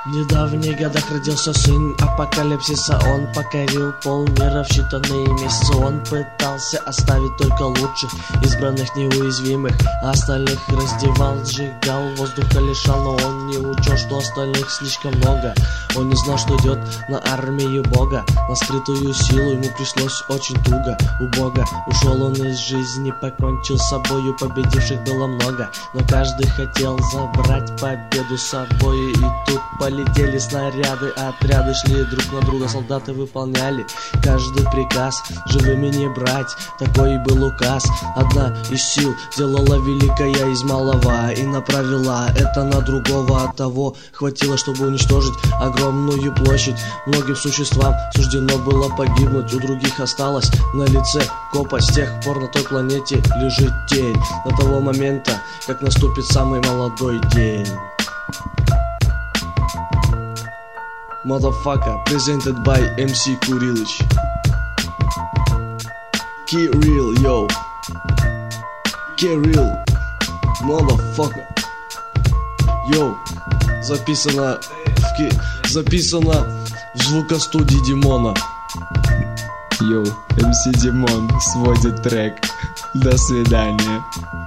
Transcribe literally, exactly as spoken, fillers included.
В недавних годах родился сын апокалипсиса. Он покорил полмира в считанные месяцы. Он пытался оставить только лучших, избранных, неуязвимых, а остальных раздевал, сжигал, воздуха лишал. Но он не учел, что остальных слишком много. Он не знал, что идет на армию Бога, на скрытую силу ему пришлось очень туго. У Бога ушел он из жизни, покончил с собою. Победивших было много, но каждый хотел забрать победу с собой. И тут полетели снаряды, отряды шли друг на друга, солдаты выполняли каждый приказ, живыми не брать, такой был указ. Одна из сил делала великая из малого и направила это на другого. От того хватило, чтобы уничтожить огромную площадь. Многим существам суждено было погибнуть, у других осталось на лице копоть. С тех пор на той планете лежит тень до того момента, как наступит самый молодой день. Motherfucker, presented by эм си Курилыч. Get real, yo. Get real, motherfucker. Yo, записано в ки... записано в звукостудии Димона. Йоу, эм си Димон сводит трек. До свидания.